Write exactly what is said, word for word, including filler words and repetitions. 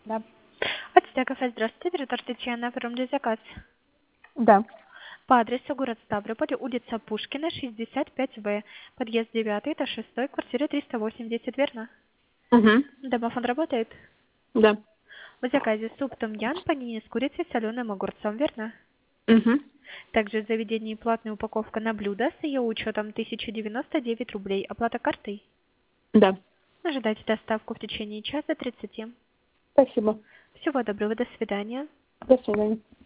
Да. Отсюда кафе, здравствуйте, директор Татьяна, оформлю заказ. Да. По адресу город Ставрополь, улица Пушкина, шестьдесят пять В, подъезд девятый, этаж шестой, квартира триста восемьдесят, верно? Угу. Домофон работает? Да. В заказе суп том-ян, панини с курицей, соленым огурцом, верно? Угу. Также в заведении платная упаковка на блюдо с ее учетом тысяча девяносто девять рублей. Оплата картой? Да. Ожидайте доставку в течение часа тридцати. Спасибо. Всего доброго, до свидания. До свидания.